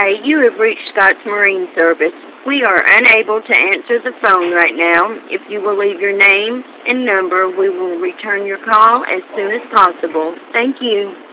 day, you have reached Scott's Marine Service. We are unable to answer the phone right now. If you will leave your name and number, we will return your call as soon as possible. Thank you.